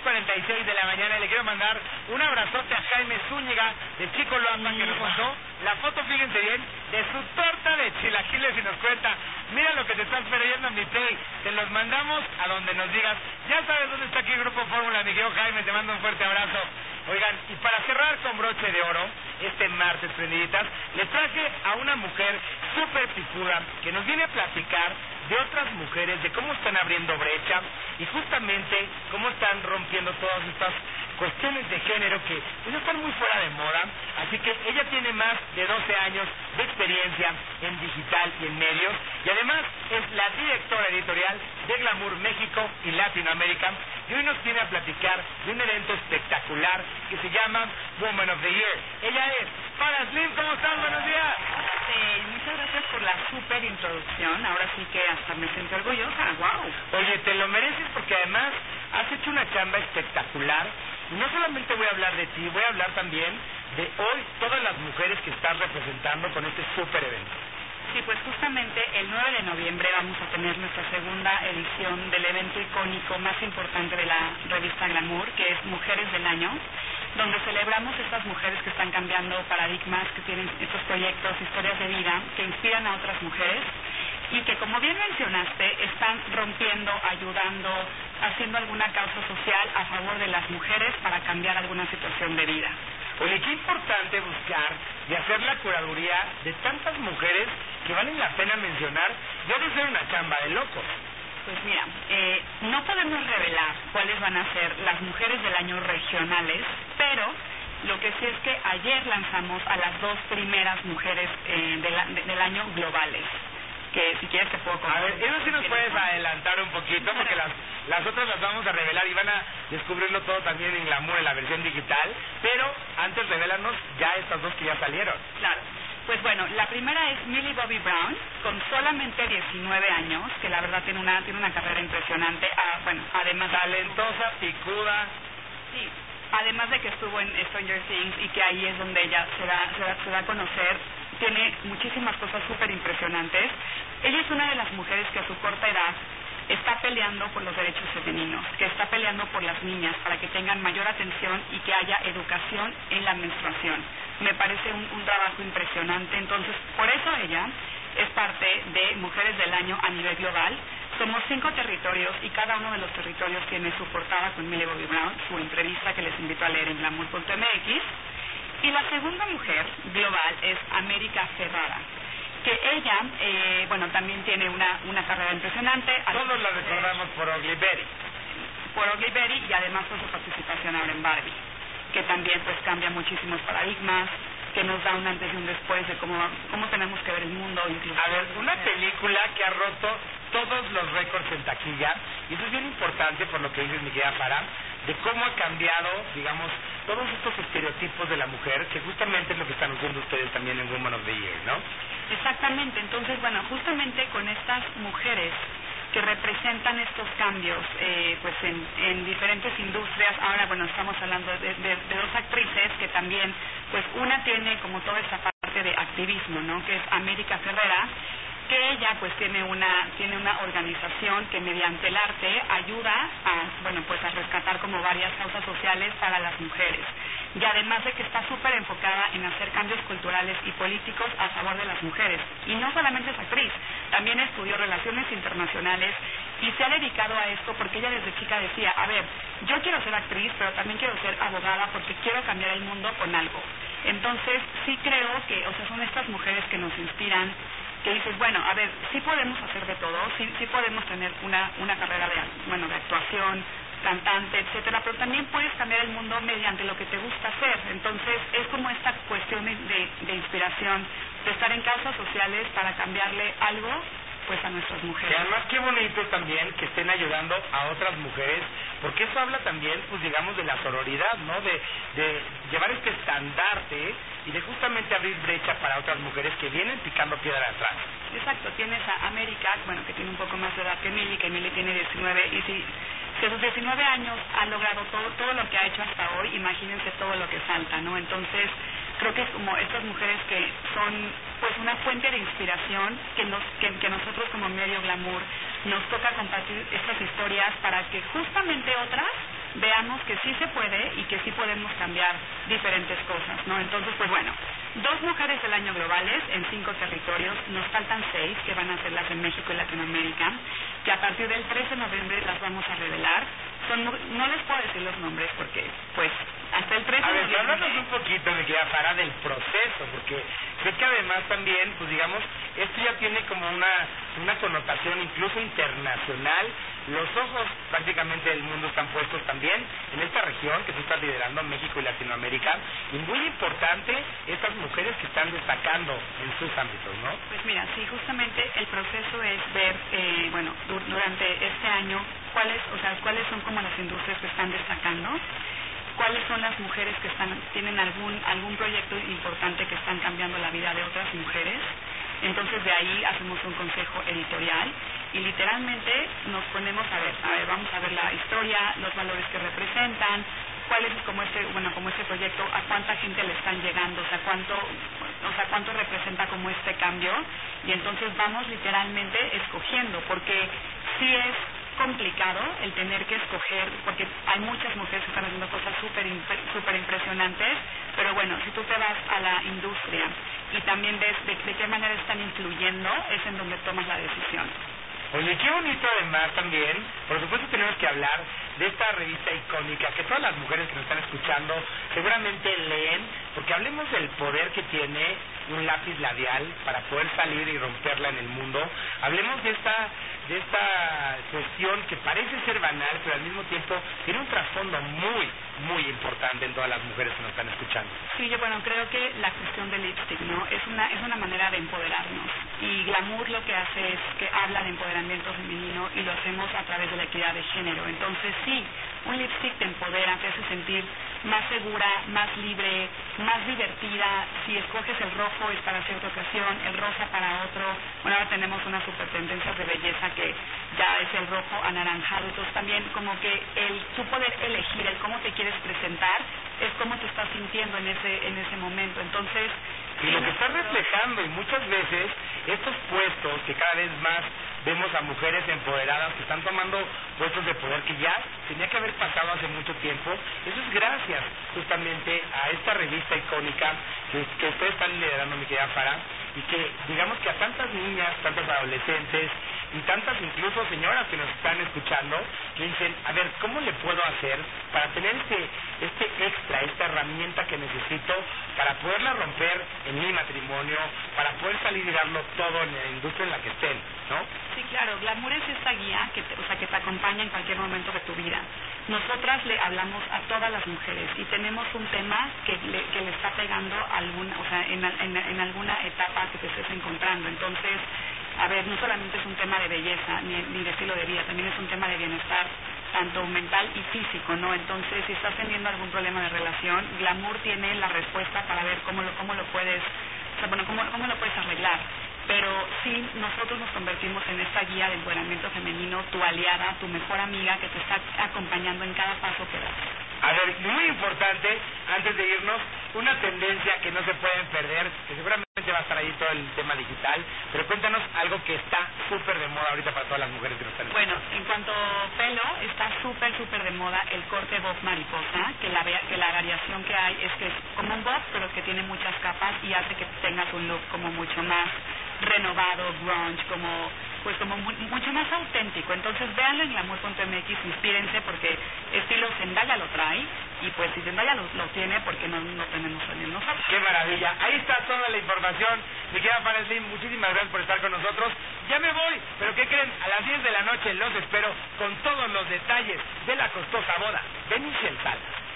10:46 de la mañana. Le quiero mandar un abrazote a Jaime Zúñiga de Chico Loapa, que nos mandó la foto, fíjense bien, de su torta de chilaquiles y nos cuenta: mira lo que te estás perdiendo, mi Pei, te los mandamos a donde nos digas. Ya sabes dónde está aquí el Grupo Fórmula, mi querido Jaime, te mando un fuerte abrazo. Oigan, y para cerrar con broche de oro este martes, prendiditas, les traje a una mujer súper picuda que nos viene a platicar de otras mujeres, de cómo están abriendo brecha y justamente cómo están rompiendo todas estas cuestiones de género que pues, están muy fuera de moda. Así que ella tiene más de 12 años de experiencia en digital y en medios, y además es la directora editorial de Glamour México y Latinoamérica, y hoy nos viene a platicar de un evento espectacular que se llama Woman of the Year. Ella es Farah Slim. ¿Cómo estás? Buenos días. Muchas gracias por la super introducción. Ahora sí que hasta me siento orgullosa. ¡Wow! Oye, te lo mereces porque además has hecho una chamba espectacular. Y no solamente voy a hablar de ti, voy a hablar también de hoy todas las mujeres que estás representando con este super evento. Sí, pues justamente el 9 de noviembre vamos a tener nuestra segunda edición del evento icónico más importante de la revista Glamour, que es Mujeres del Año, donde celebramos estas mujeres que están cambiando paradigmas, que tienen estos proyectos, historias de vida, que inspiran a otras mujeres y que, como bien mencionaste, están rompiendo, ayudando, haciendo alguna causa social a favor de las mujeres para cambiar alguna situación de vida. Oye, qué importante buscar y hacer la curaduría de tantas mujeres que valen la pena mencionar. Debe ser una chamba de locos. Pues mira, no podemos revelar cuáles van a ser las mujeres del año regionales, pero lo que sí es que ayer lanzamos a las 2 primeras mujeres del año globales, que si quieres te puedo contar. A ver, eso sí nos puedes adelantar un poquito, porque las otras las vamos a revelar y van a descubrirlo todo también en Glamour, en la versión digital, pero antes revélanos ya estas 2 que ya salieron. Claro. Pues bueno, la primera es Millie Bobby Brown, con solamente 19 años, que la verdad tiene una carrera impresionante. Además talentosa, picuda. Sí, además de que estuvo en Stranger Things y que ahí es donde ella se da a conocer, tiene muchísimas cosas súper impresionantes. Ella es una de las mujeres que a su corta edad está peleando por los derechos femeninos, que está peleando por las niñas para que tengan mayor atención y que haya educación en la menstruación. Me parece un trabajo impresionante. Entonces, por eso ella es parte de Mujeres del Año a nivel global. Somos 5 territorios y cada uno de los territorios tiene su portada con Millie Bobby Brown, su entrevista que les invito a leer en glamour.mx. Y la segunda mujer global es América Ferrara, que ella, también tiene una carrera impresionante. Todos la recordamos por Ugly Betty. Por Ugly Betty y además por su participación ahora en Barbie, que también pues cambia muchísimos paradigmas, que nos da un antes y un después de cómo tenemos que ver el mundo. Incluso. A ver, una película que ha roto todos los récords en taquilla, y eso es bien importante por lo que dices, mi querida Farah, de cómo ha cambiado, digamos, todos estos estereotipos de la mujer, que justamente es lo que están haciendo ustedes también en Woman of the Year, ¿no? Exactamente. Entonces, justamente con estas mujeres que representan estos cambios pues en diferentes industrias. Ahora, estamos hablando de 2 actrices que también, pues una tiene como toda esta parte de activismo, ¿no? Que es América Ferrera, que ella pues tiene una organización que mediante el arte ayuda a rescatar como varias causas sociales para las mujeres, y además de que está súper enfocada en hacer cambios culturales y políticos a favor de las mujeres. Y no solamente es actriz, también estudió relaciones internacionales y se ha dedicado a esto porque ella desde chica decía, a ver, yo quiero ser actriz, pero también quiero ser abogada porque quiero cambiar el mundo con algo. Entonces sí creo que, son estas mujeres que nos inspiran, que dices, a ver, sí podemos hacer de todo, sí podemos tener una carrera de actuación, cantante, etcétera, pero también puedes cambiar el mundo mediante lo que te gusta hacer. Entonces es como esta cuestión de inspiración, de estar en causas sociales para cambiarle algo pues a nuestras mujeres. Y además qué bonito también que estén ayudando a otras mujeres, porque eso habla también, pues digamos, de la sororidad, ¿no? De llevar este estandarte y de justamente abrir brecha para otras mujeres que vienen picando piedra atrás. Exacto. Tienes a América, que tiene un poco más de edad que Millie tiene 19, y si a sus 19 años ha logrado todo lo que ha hecho hasta hoy, imagínense todo lo que falta, ¿no? Entonces creo que es como estas mujeres que son pues una fuente de inspiración que nosotros como medio Glamour nos toca compartir estas historias para que justamente otras veamos que sí se puede y que sí podemos cambiar diferentes cosas, ¿no? Entonces, pues bueno, 2 mujeres del año globales en 5 territorios, nos faltan 6, que van a ser las de México y Latinoamérica, que a partir del 13 de noviembre las vamos a revelar. No les puedo decir los nombres porque, pues, hasta el 13 de noviembre... Háblanos un poquito, mi querida Farah, del proceso, porque sé que además también, pues digamos, esto ya tiene como una connotación incluso internacional. Los ojos prácticamente del mundo están puestos también en esta región que tú estás liderando, México y Latinoamérica, y muy importante estas mujeres que están destacando en sus ámbitos, ¿no? Pues mira, sí, justamente el proceso es ver, durante este año, cuáles son como las industrias que están destacando, cuáles son las mujeres que tienen algún proyecto importante que están cambiando la vida de otras mujeres. Entonces de ahí hacemos un consejo editorial y literalmente nos ponemos a ver, vamos a ver la historia, los valores que representan, cuál es como este proyecto, a cuánta gente le están llegando, cuánto representa como este cambio, y entonces vamos literalmente escogiendo, porque sí es complicado el tener que escoger, porque hay muchas mujeres que están haciendo cosas súper impresionantes, pero bueno, si tú te vas a la industria y también ves de qué manera están influyendo, es en donde tomas la decisión. Oye, qué bonito además también, por supuesto tenemos que hablar de esta revista icónica que todas las mujeres que nos están escuchando seguramente leen, porque hablemos del poder que tiene un lápiz labial para poder salir y romperla en el mundo. Hablemos de esta cuestión que parece ser banal, pero al mismo tiempo tiene un trasfondo muy importante en todas las mujeres que nos están escuchando. Sí, yo creo que la cuestión del lipstick, ¿no? Es una manera de empoderarnos, y Glamour lo que hace es que habla de empoderamiento femenino y lo hacemos a través de la equidad de género. Entonces sí, un lipstick te empodera, te hace sentir más segura, más libre, más divertida. Si escoges el rojo es para cierta ocasión, el rosa para otro. Bueno, ahora tenemos unas super tendencias de belleza que ya es el rojo anaranjado. Entonces también como que tú poder elegir el cómo te quieres presentar es cómo te estás sintiendo en ese momento. Entonces, y lo que estás reflejando, y muchas veces estos puestos que cada vez más vemos a mujeres empoderadas que están tomando puestos de poder que ya tenía que haber pasado hace mucho tiempo, eso es gracias justamente a esta revista icónica que ustedes están liderando, mi querida Farah, y que digamos que a tantas niñas, tantas adolescentes y tantas incluso señoras que nos están escuchando, que dicen, a ver, ¿cómo le puedo hacer para tener este extra, esta herramienta que necesito para poderla romper en mi matrimonio, para poder salir y darlo todo en la industria en la que estén, ¿no? Sí, claro, Glamour es esta guía que te acompaña en cualquier momento de tu vida. Nosotras le hablamos a todas las mujeres y tenemos un tema que le está pegando en alguna etapa que te estés encontrando. Entonces, a ver, no solamente es un tema de belleza ni de estilo de vida, también es un tema de bienestar, tanto mental y físico, ¿no? Entonces, si estás teniendo algún problema de relación, Glamour tiene la respuesta para ver cómo lo puedes arreglar. Pero sí, nosotros nos convertimos en esta guía de empoderamiento femenino, tu aliada, tu mejor amiga, que te está acompañando en cada paso que das. A ver, muy importante, antes de irnos, una tendencia que no se pueden perder, que seguramente va a estar ahí todo el tema digital, pero cuéntanos algo que está súper de moda ahorita para todas las mujeres que nos están escuchando. Bueno, en cuanto a pelo, está súper de moda el corte bob mariposa, que la variación que hay es que es como un bob, pero que tiene muchas capas y hace que tengas un look como mucho más renovado, grunge, como mucho más auténtico. Entonces véanlo en glamour.mx, inspírense, porque estilo Zendaya lo trae, y pues si Zendaya lo tiene, porque no tenemos también nosotros. ¡Qué maravilla! Ahí está toda la información. Mi querida Farah Slim, muchísimas gracias por estar con nosotros. Ya me voy, pero ¿qué creen? A las 10 de la noche los espero con todos los detalles de la costosa boda de Michelle Salas.